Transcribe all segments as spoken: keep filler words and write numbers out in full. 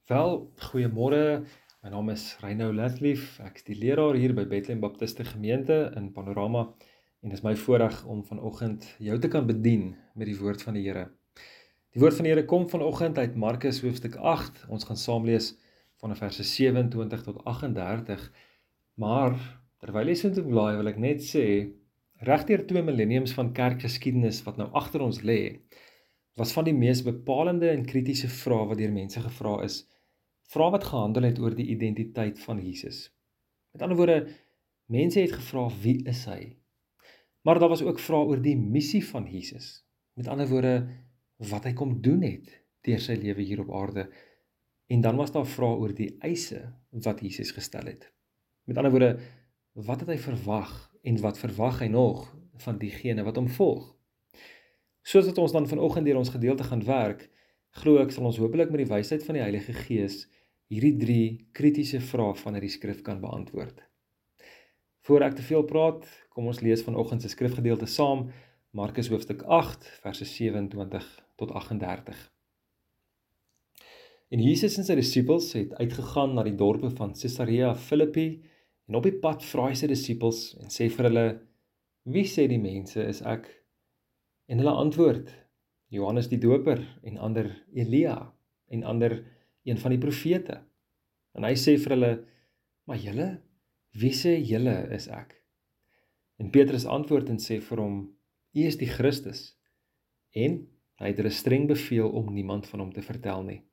Wel, goeiemôre. My naam is Reinoud Latlief. Ek is die leraar hier by Bethlehem Baptiste Gemeente in Panorama en dit is my voorreg om vanoggend jou te kan bedien met die woord van die Here. Die woord van die Here kom vanoggend uit Markus hoofstuk agt. Ons gaan saam lees van verse sewe-en-twintig tot agt-en-dertig. Maar terwyl jy so toe blaai, wil ek net sê, regdeur twee millenniums van kerkgeskiedenis wat nou agter ons lê, was van die mees bepalende en kritiese vrae wat deur mense gevra is, vrae wat gehandel het oor die identiteit van Jesus. Met ander woorde, mense het gevra, wie is hy? Maar daar was ook vrae oor die missie van Jesus. Met ander woorde, wat hy kom doen het deur sy lewe hier op aarde. En dan was daar vrae oor die eise wat Jesus gestel het. Met ander woorde, wat het hy verwag en wat verwag hy nog van diegene wat hom volg? Soos wat ons dan vanoggend deur ons gedeelte gaan werk, glo ek sal ons hopelik met die wysheid van die Heilige Gees hierdie drie kritiese vrae vanuit die skrif kan beantwoord. Voor ek te veel praat, kom ons lees vanoggend se skrifgedeelte saam, Markus hoofstuk agt, verse sewe-en-twintig tot agt-en-dertig. En Jesus en sy disippels het uitgegaan na die dorpe van Caesarea Philippi, en op die pad vra hy sy disippels en sê vir hulle, wie sê die mense is ek? En hulle antwoord, Johannes die Doper, en ander Elia, en ander een van die profete. En hy sê vir hulle, maar julle, wie sê julle is ek? En Petrus antwoord en sê vir hom, U is die Christus. En hy het hulle streng beveel om niemand van hom te vertel nie.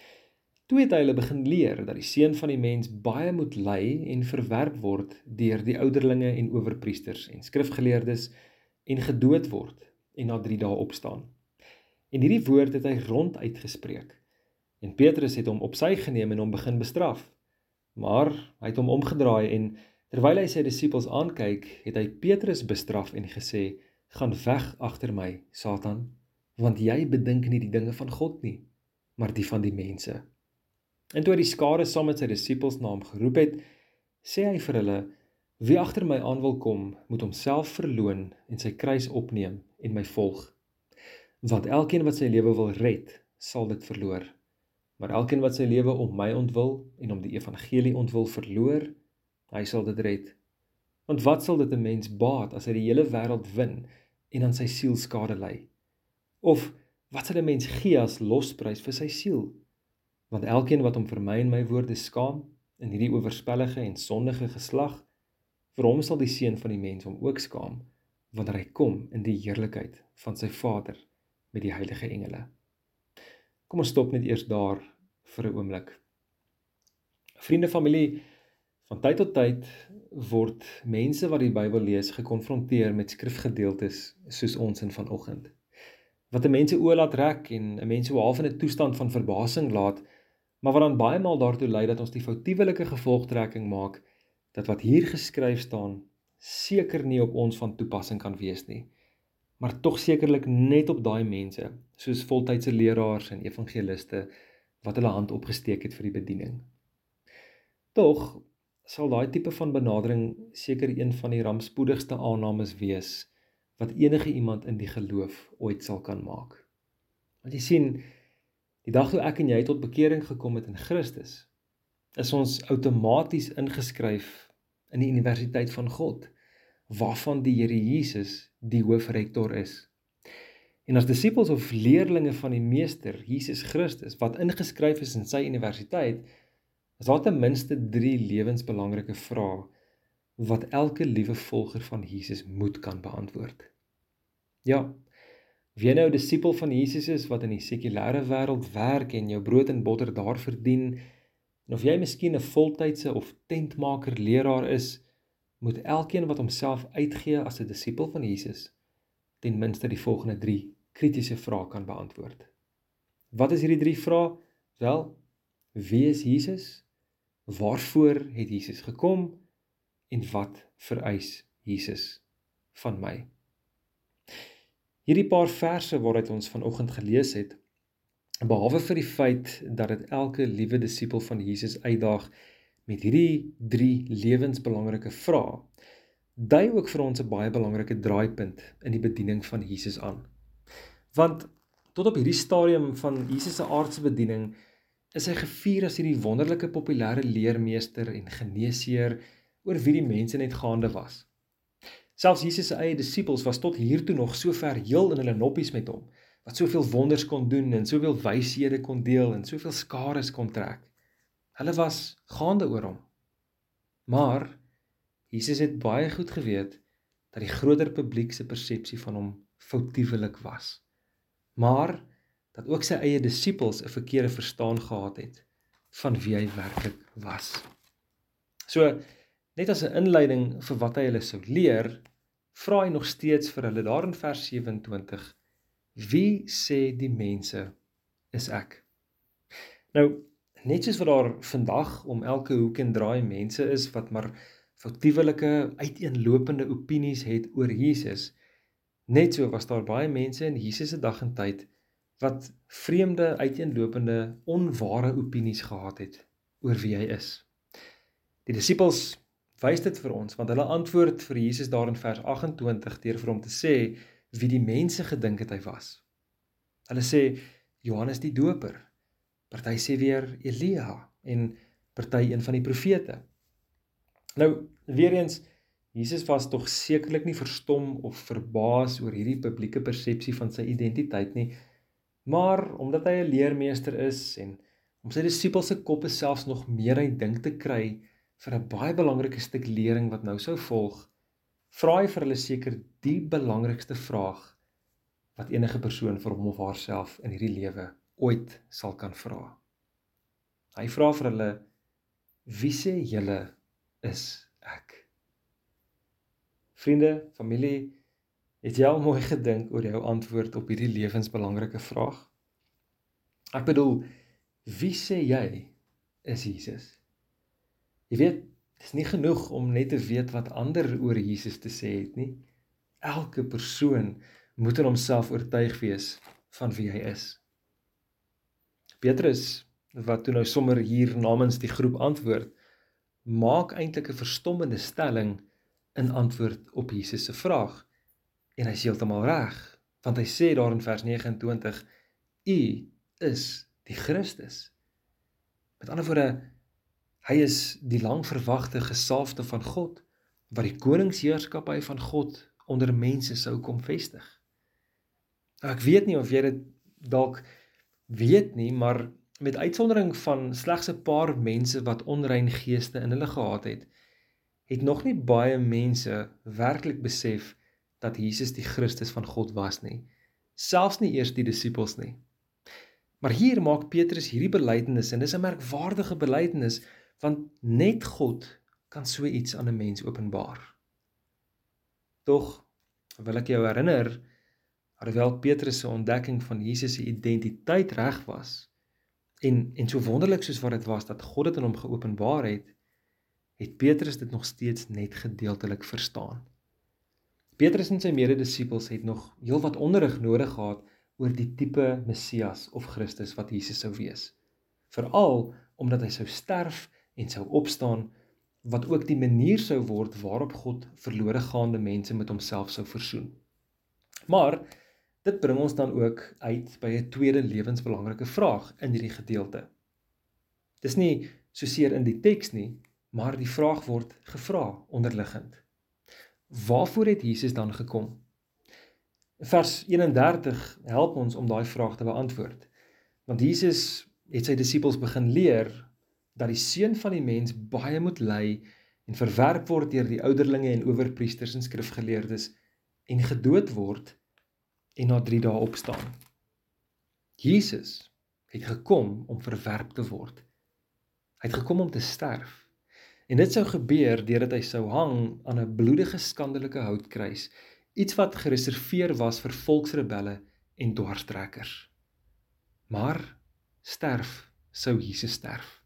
Toe het hy hulle begin leer dat die Seun van die mens baie moet ly en verwerp word deur die ouderlinge en owerpriesters en skrifgeleerdes en gedood word en na drie dae opstaan. En hierdie woord het hy rond uitgespreek. En Petrus het hom op sy geneem en hom begin bestraf. Maar hy het hom omgedraai en terwyl hy sy disippels aankyk, het hy Petrus bestraf en gesê, gaan weg agter my, Satan, want jy bedink nie die dinge van God nie, maar die van die mense. En toe hy die skare saam met sy disippels na hom geroep het, sê hy vir hulle, wie agter my aan wil kom, moet homself verloon en sy kruis opneem en my volg. Want elkeen wat sy lewe wil red, sal dit verloor. Maar elkeen wat sy lewe om my ontwil en om die evangelie ontwil verloor, hy sal dit red. Want wat sal dit 'n mens baat as hy die hele wêreld win en aan sy siel skade ly? Of wat sal 'n mens gee as losprys vir sy siel? Want elkeen wat hom vir my en my woorde skaam, in hierdie oorspellige en sondige geslag, vir hom sal die Seun van die mens hom ook skaam, wanneer hy kom in die heerlikheid van sy Vader met die heilige engele. Kom ons stop net eers daar vir 'n oomblik. Vriende, familie, van tyd tot tyd word mense wat die Bybel lees gekonfronteer met skrifgedeeltes soos ons in vanoggend. Wat 'n mens se oë laat rek en 'n mens so half in 'n toestand van verbasing laat, maar wat dan baie maal daartoe lei dat ons die foutiewelike gevolgtrekking maak dat wat hier geskryf staan seker nie op ons van toepassing kan wees nie, maar tog sekerlik net op daai mense, soos voltydse leraars en evangeliste, wat hulle hand opgesteek het vir die bediening. Tog sal daai tipe van benadering seker een van die rampspoedigste aannames wees, wat enige iemand in die geloof ooit sal kan maak. Want jy sien, die dag toe ek en jy tot bekering gekom het in Christus, is ons outomaties ingeskryf in die Universiteit van God, waarvan die Here Jesus die hoofrektor is. En as disippels of leerlinge van die Meester, Jesus Christus, wat ingeskryf is in sy universiteit, is daar ten minste drie lewensbelangrike vrae, wat elke liewe volger van Jesus moet kan beantwoord. Ja, of jy nou 'n disipel van Jesus is, wat in die sekulêre wêreld werk en jou brood en botter daar verdien, en of jy miskien 'n voltydse of tentmaker leraar is, moet elkeen wat homself uitgee as 'n disipel van Jesus, ten minste die volgende drie kritiese vrae kan beantwoord. Wat is hierdie drie vrae? Wel, wie is Jesus? Waarvoor het Jesus gekom? En wat vereis Jesus van my? Hierdie paar verse waaruit ons vanoggend gelees het, behalwe vir die feit dat dit elke liewe disipel van Jesus uitdaag met hierdie drie lewensbelangrike vrae, dui ook vir ons 'n baie belangrike draaipunt in die bediening van Jesus aan. Want tot op hierdie stadium van Jesus se aardse bediening is hy gevier as hierdie wonderlike populêre leermeester en geneesheer oor wie die mense net gaande was. Selfs Jesus se eie disippels was tot hiertoe nog so ver heel in hulle noppies met hom, wat soveel wonders kon doen en soveel wyshede kon deel en soveel skares kon trek. Hulle was gaande oor hom. Maar Jesus het baie goed geweet dat die groter publiek se persepsie van hom foutiewelik was. Maar dat ook sy eie disippels 'n verkeerde verstaan gehad het van wie hy werklik was. So, net as 'n inleiding vir wat hy hulle sou leer, vra hy nog steeds vir hulle daar in vers sewe-en-twintig, wie sê die mense is ek? Nou, net soos wat daar vandag om elke hoek en draai mense is wat maar foutiewelike, uiteenlopende opinies het oor Jesus, net so was daar baie mense in Jesus se dag en tyd wat vreemde, uiteenlopende, onware opinies gehad het oor wie hy is. Die disippels wys dit vir ons, want hulle antwoord vir Jesus daar in vers agt-en-twintig deur vir hom te sê wie die mense gedink het hy was. Hulle sê Johannes die Doper, party sê weer Elia en party een van die profete. Nou, weer eens, Jesus was tog sekerlik nie verstom of verbaas oor hierdie publieke persepsie van sy identiteit nie, maar omdat hy 'n leermeester is en om sy disippels se koppe selfs nog meer uit dink te kry vir 'n baie belangrike stuk lering wat nou sou volg, vra hy vir hulle seker die belangrikste vraag wat enige persoon vir hom of haarself in hierdie lewe ooit sal kan vra. Hy vra vir hulle, wie sê julle is ek? Vriende, familie, het jy al mooi gedink oor jou antwoord op hierdie lewensbelangrike vraag? Ek bedoel, wie sê jy is Jesus? Jy weet, dit is nie genoeg om net te weet wat ander oor Jesus te sê het nie. Elke persoon moet in homself oortuig wees van wie hy is. Petrus, wat toe nou sommer hier namens die groep antwoord, maak eintlik 'n verstommende stelling in antwoord op Jesus se vraag. En hy is heeltemal reg, want hy sê daar in vers nege-en-twintig, U is die Christus. Met ander woorde, hy is die lang verwagte gesalfde van God, wat die koningsheerskappy van God onder mense sou kom vestig. Nou, ek weet nie of jy dit dalk weet nie, maar met uitsondering van slegs 'n paar mense wat onrein geeste in hulle gehad het, het nog nie baie mense werklik besef dat Jesus die Christus van God was nie, selfs nie eers die disippels nie. Maar hier maak Petrus hierdie belydenis, en dis 'n merkwaardige belydenis, want net God kan so iets aan 'n mens openbaar. Tog wil ek jou herinner, alhoewel Petrus se ontdekking van Jesus se identiteit reg was, en, en so wonderlik soos wat dit was, dat God dit aan hom geopenbaar het, het Petrus dit nog steeds net gedeeltelik verstaan. Petrus en sy mede-disippels het nog heel wat onderrig nodig gehad oor die tipe Messias of Christus wat Jesus sou wees. Veral omdat hy sou sterf en sou opstaan, wat ook die manier sou word waarop God verlore gaande mense met homself sou versoen. Maar dit bring ons dan ook uit by 'n tweede lewensbelangrike vraag in hierdie gedeelte. Dis nie soseer in die teks nie, maar die vraag word gevra onderliggend. Waarvoor het Jesus dan gekom? Vers eenendertig help ons om daai vraag te beantwoord. Want Jesus het sy disippels begin leer dat die Seun van die mens baie moet ly en verwerp word deur die ouderlinge en owerpriesters en skrifgeleerdes en gedood word en na drie dae opstaan. Jesus het gekom om verwerp te word. Hy het gekom om te sterf. En dit sou gebeur deurdat hy sou hang aan 'n bloedige skandelike houtkruis, iets wat gereserveer was vir volksrebelle en dwarstrekkers. Maar sterf sou Jesus sterf.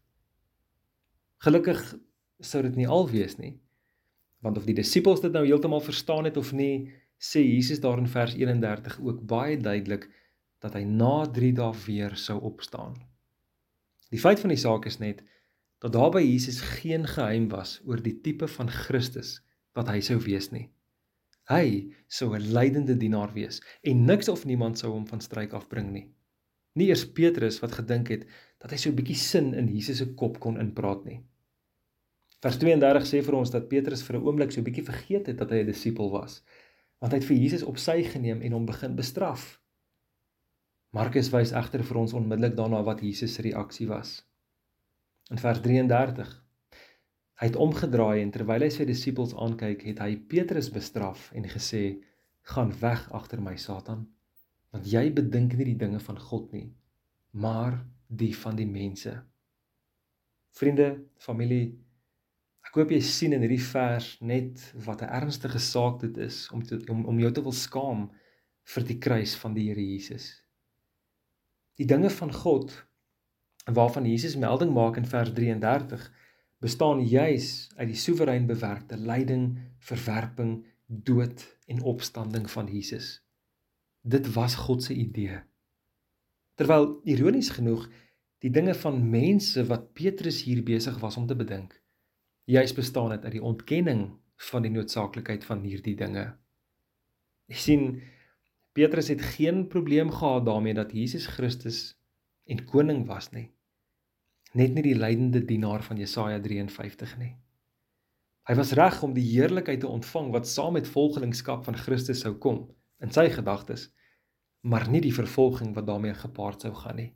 Gelukkig sou dit nie al wees nie, want of die disippels dit nou heeltemal verstaan het of nie, sê Jesus daar in vers eenendertig ook baie duidelik dat hy na drie dae weer sou opstaan. Die feit van die saak is net dat daar by Jesus geen geheim was oor die tipe van Christus wat hy sou wees nie. Hy sou 'n lydende dienaar wees en niks of niemand sou hom van stryk afbring nie. Nie eers Petrus wat gedink het, dat hy so 'n bietjie sin in Jesus se kop kon inpraat nie. Vers tweeëndertig sê vir ons dat Petrus vir 'n oomblik so 'n bietjie vergeet het dat hy 'n disipel was, want hy het vir Jesus op sy geneem en hom begin bestraf. Markus wys egter vir ons onmiddellik daarna wat Jesus se reaksie was. In vers drieëndertig, hy het omgedraai en terwyl hy sy disippels aankyk, het hy Petrus bestraf en gesê, gaan weg agter my, Satan, want jy bedink nie die dinge van God nie, maar die van die mense. Vriende, familie, ek hoop jy sien in hierdie vers net wat 'n ernstige saak dit is om, te, om, om jou te wil skaam vir die kruis van die Here Jesus. Die dinge van God, waarvan Jesus melding maak in vers drieëndertig, bestaan juis uit die soewerein bewerkte lyding, verwerping, dood en opstanding van Jesus. Dit was God se idee. Terwyl, ironies genoeg, die dinge van mense wat Petrus hier besig was om te bedink, juis bestaan het uit die ontkenning van die noodsaaklikheid van hierdie dinge. Jy sien, Petrus het geen probleem gehad daarmee dat Jesus Christus en koning was nie. Net nie die lydende dienaar van Jesaja drie en vyftig nie. Hy was reg om die heerlikheid te ontvang wat saam met volgelingskap van Christus sou kom, in sy gedagtes, maar nie die vervolging wat daarmee gepaard sou gaan nie.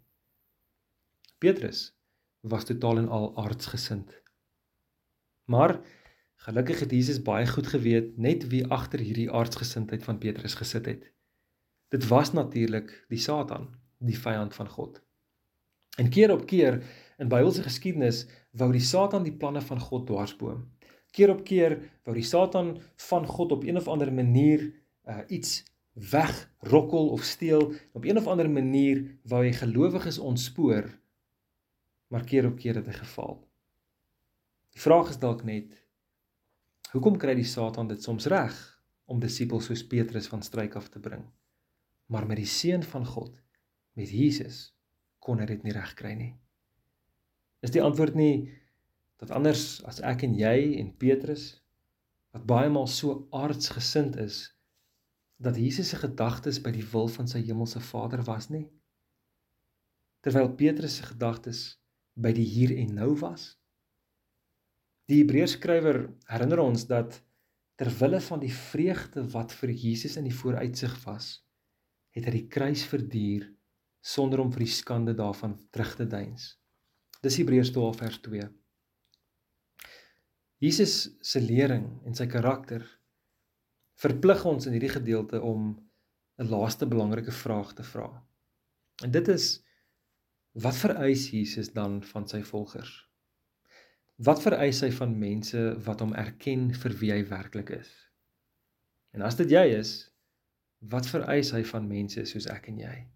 Petrus was totaal en al aardsgesind. Maar gelukkig het Jesus baie goed geweet net wie agter hierdie aardsgesindheid van Petrus gesit het. Dit was natuurlik die Satan, die vyand van God. En keer op keer in Bybelse geskiedenis wou die Satan die planne van God dwarsboom. Keer op keer wou die Satan van God op een of ander manier uh, iets wegrokkel of steel. Op een of ander manier wou hy gelowiges ontspoor, maar keer op keer het hy gefaal. Die vraag is dalk net, hoekom kry die Satan dit soms reg om disippels soos Petrus van struik af te bring? Maar met die seun van God, met Jesus, kon hy dit nie reg kry nie. Is die antwoord nie dat anders as ek en jy en Petrus, wat baie maal so aardsgesind is, dat Jesus se gedagtes by die wil van sy hemelse Vader was nie? Terwyl Petrus se gedagtes by die hier en nou was? Die Hebreërskrywer herinner ons dat terwille van die vreugde wat vir Jesus in die vooruitsig was, het hy die kruis verduur sonder om vir die skande daarvan terug te deins. Dis Hebreërs twaalf vers twee. Jesus se lering en sy karakter verplig ons in hierdie gedeelte om 'n laaste belangrike vraag te vra. En dit is, wat vereis Jesus dan van sy volgers? Wat vereis hy van mense wat hom erken vir wie hy werklik is? En as dit jy is, wat vereis hy van mense soos ek en jy?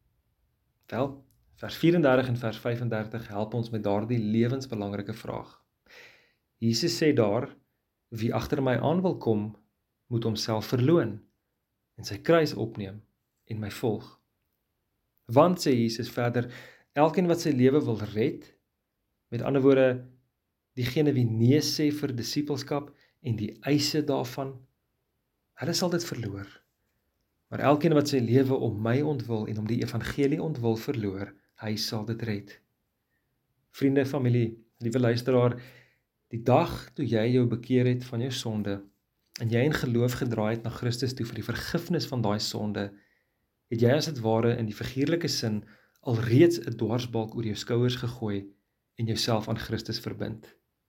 Wel, vers vierendertig en vers vyfendertig help ons met daardie lewensbelangrike vraag. Jesus sê daar, wie agter my aan wil kom, moet homself verloon en sy kruis opneem en my volg. Want, sê Jesus verder, elkeen wat sy lewe wil red, met ander woorde, diegene wie nee sê vir disippelskap en die eise daarvan, hulle sal dit verloor. Maar elkeen wat sy lewe om my ontwil en om die evangelie ontwil verloor, hy sal dit red. Vriende, familie, liewe luisteraar, die dag toe jy jou bekeer het van jou sonde, en jy in geloof gedraai het na Christus toe vir die vergifnis van daai sonde, het jy as het ware in die figuurlike sin alreeds 'n dwarsbalk oor jou skouers gegooi en jouself aan Christus verbind.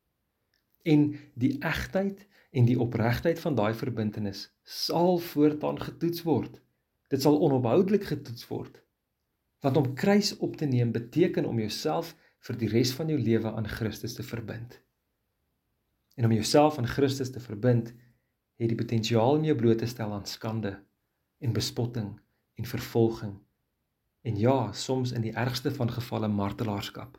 En die egtheid en die opregtheid van daai verbintenis sal voortaan getoets word. Dit sal onophoudelik getoets word. Want om kruis op te neem beteken om jouself vir die res van jou lewe aan Christus te verbind. En om jouself aan Christus te verbind, het die potensiaal om jou bloot te stel aan skande en bespotting en vervolging. En ja, soms in die ergste van gevalle martelaarskap.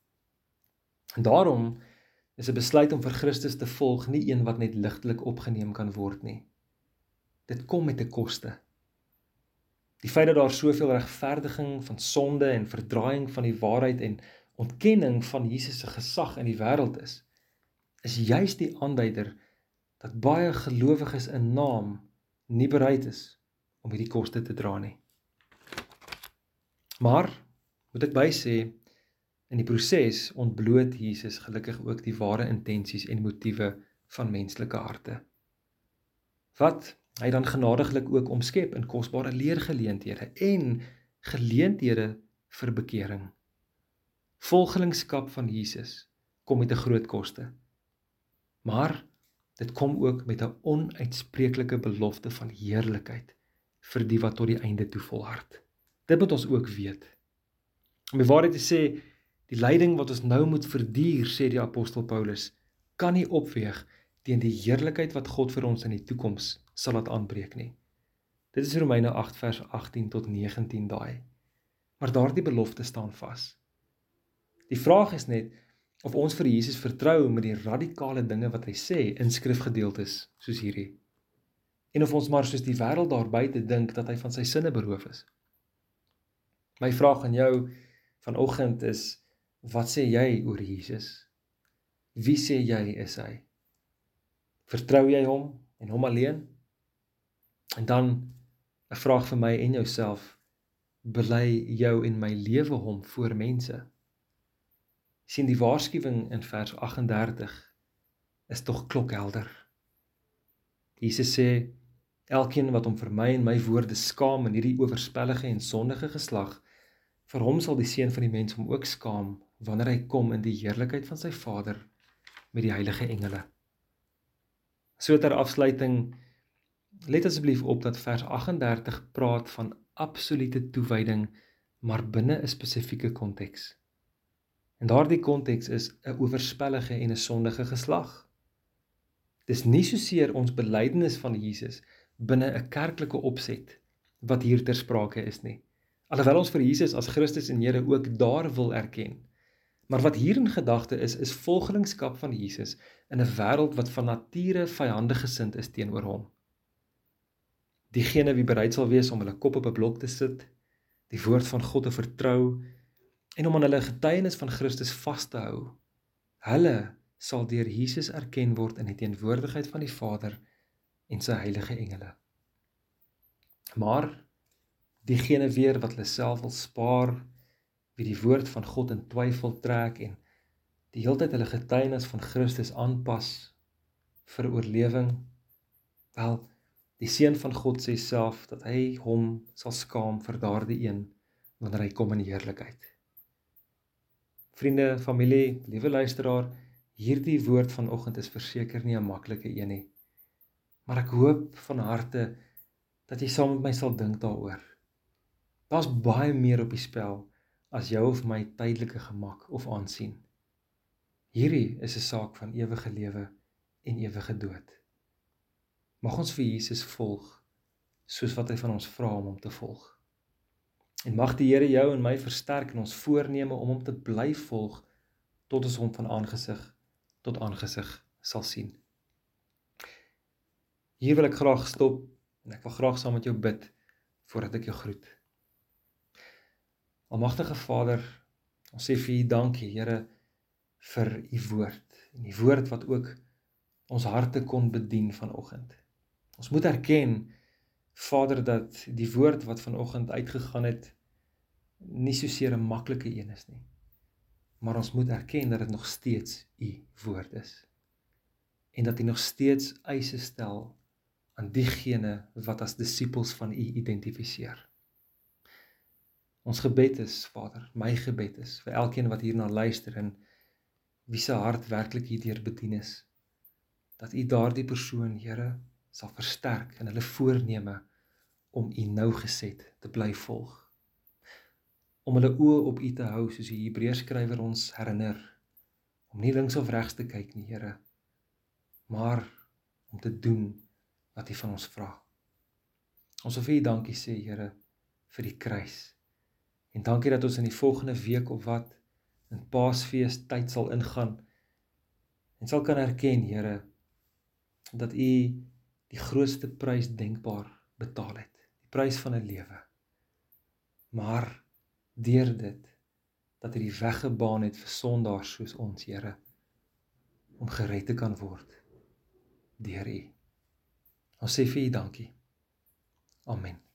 En daarom is 'n besluit om vir Christus te volg nie een wat net ligtelik opgeneem kan word nie. Dit kom met 'n koste. Die feit dat daar soveel regverdiging van sonde en verdraaiing van die waarheid en ontkenning van Jesus se gesag in die wêreld is, is juis die aanduider dat baie gelowiges in naam nie bereid is om hierdie koste te dra nie. Maar, Moet ek by sê, in die proses ontbloot Jesus gelukkig ook die ware intensies en motiewe van menslike harte. Wat hy dan genadiglik ook omskep in kosbare leergeleenthede en geleenthede vir bekering. Volgelingskap van Jesus kom met 'n groot koste, maar dit kom ook met 'n onuitspreeklike belofte van heerlikheid vir die wat tot die einde toe volhard. Dit moet ons ook weet. Om die waarheid te sê, die lyding wat ons nou moet verduur, sê die apostel Paulus, kan nie opweeg teen die heerlikheid wat God vir ons in die toekoms sal laat aanbreek nie. Dit is Romeine agt vers agttien tot negentien daai. Maar daardie belofte staan vas. Die vraag is net of ons vir Jesus vertrou met die radikale dinge wat hy sê in skrifgedeeltes soos hierdie. En of ons maar soos die wêreld daar buite dink dat hy van sy sinne beroof is. My vraag aan jou vanoggend is, wat sê jy oor Jesus? Wie sê jy is hy? Vertrou jy hom en hom alleen? En dan 'n vraag vir my en jouself, bely jou en my lewe hom voor mense? Sien, die waarskuwing in vers agt en dertig is tog klokhelder. Jesus sê, elkeen wat hom vir my en my woorde skaam in hierdie oorspellige en sondige geslag, vir hom sal die Seun van die mens hom ook skaam, wanneer hy kom in die heerlikheid van sy Vader met die heilige engele. So ter afsluiting, let asseblief op dat vers agt en dertig praat van absolute toewyding, maar binne 'n spesifieke konteks. En daardie konteks is 'n oorspellige en 'n sondige geslag. Dis nie soseer ons belydenis van Jesus binne 'n kerklike opset wat hier ter sprake is nie. Alhoewel ons vir Jesus as Christus en Here ook daar wil erken. Maar wat hier in gedagte is, is volgelingskap van Jesus in 'n wêreld wat van nature vyandig gesind is teenoor hom. Diegene wie bereid sal wees om hulle kop op 'n blok te sit, die woord van God te vertrou en om aan hulle getuienis van Christus vas te hou, hulle sal deur Jesus erken word in die teenwoordigheid van die Vader en sy heilige engele. Maar diegene weer wat hulle self wil spaar, wie die woord van God in twyfel trek en die heeltyd hulle getuienis van Christus aanpas vir oorlewing, wel, die Seun van God sê self dat hy hom sal skaam vir daardie een wanneer hy kom in heerlikheid. Vriende, familie, liewe luisteraar, hierdie woord vanoggend is verseker nie 'n maklike een nie. Maar ek hoop van harte dat jy saam met my sal dink daaroor. Daar's baie meer op die spel as jou of my tydelike gemak of aansien. Hierdie is 'n saak van ewige lewe en ewige dood. Mag ons vir Jesus volg, soos wat hy van ons vra om hom te volg. En mag die Here jou en my versterk in ons voorneme om hom te bly volg, tot ons hom van aangesig tot aangesig sal sien. Hier wil ek graag stop, en ek wil graag saam met jou bid, voordat ek jou groet. Almagtige Vader, ons sê vir U dankie, Here, vir U woord, en die woord wat ook ons harte kon bedien vanoggend. Ons moet erken, Vader, dat die woord wat vanoggend uitgegaan het, nie soseer 'n maklike een is nie. Maar ons moet erken dat dit nog steeds U woord is. En dat U nog steeds eise stel aan diegene wat as disippels van U identifiseer. Ons gebed is, Vader, my gebed is, vir elkeen wat hierna luister en wie se hart werklik hierdeur bedien is, dat U daardie persoon, Here, sal versterk in hulle voorneme om U nougeset te bly volg. Om hulle oë op U te hou, soos die Hebreërskrywer ons herinner, om nie links of regs te kyk nie, Here, maar om te doen wat U van ons vra. Ons wil vir U dankie sê, Here, vir die kruis. En dankie dat ons in die volgende week of wat in Paasfees tyd sal ingaan en sal kan erken, Here, dat U die grootste prys denkbaar betaal het, die prys van 'n lewe. Maar deur dit, dat U die weg gebaan het vir sondaars soos ons, Here, om gered te kan word deur U. Ons sê vir U dankie. Amen.